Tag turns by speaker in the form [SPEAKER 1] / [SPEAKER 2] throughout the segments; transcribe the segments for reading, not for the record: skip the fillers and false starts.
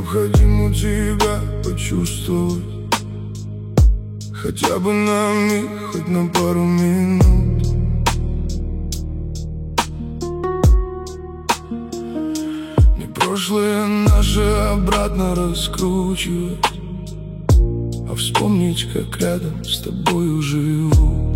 [SPEAKER 1] необходимо тебя почувствовать, хотя бы на миг, хоть на пару минут. Не прошлое наше обратно раскручивать, а вспомнить, как рядом с тобою живут.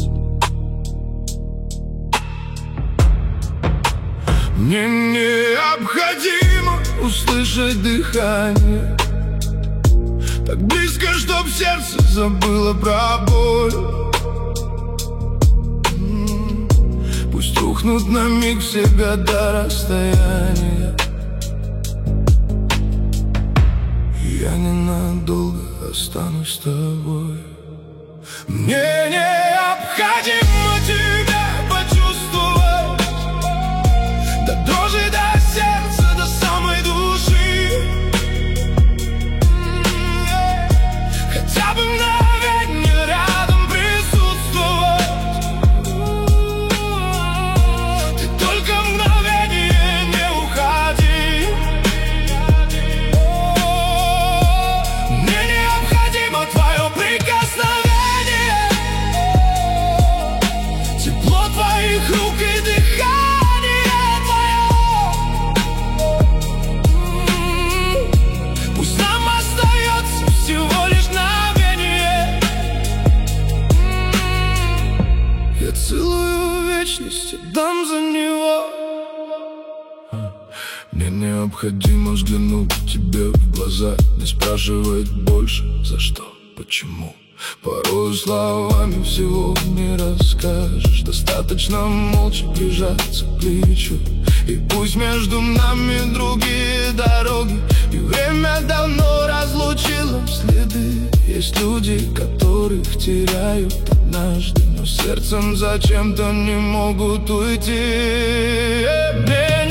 [SPEAKER 1] Мне необходимо услышать дыхание так близко, чтоб сердце забыло про боль. Пусть рухнут на миг все года расстояния, я ненадолго останусь с тобой. Мне необходимо тебя почувствовать, до дрожи, до сердца, до самой души. Хотя бы мгновенье рядом присутствовать. Ты только мгновенье не уходи. Мне необходимо твое прикосновение, тепло твоих рук и дыхание твое. Пусть нам остается всего лишь мгновение. Я целую вечность отдам за него. Мне необходимо взглянуть тебе в глаза, не спрашивать больше за что, почему. Порой словами всего не расскажешь, достаточно молча прижаться к плечу. И пусть между нами другие дороги, и время давно разлучило следы. Есть люди, которых теряют однажды, но сердцем зачем-то не могут уйти.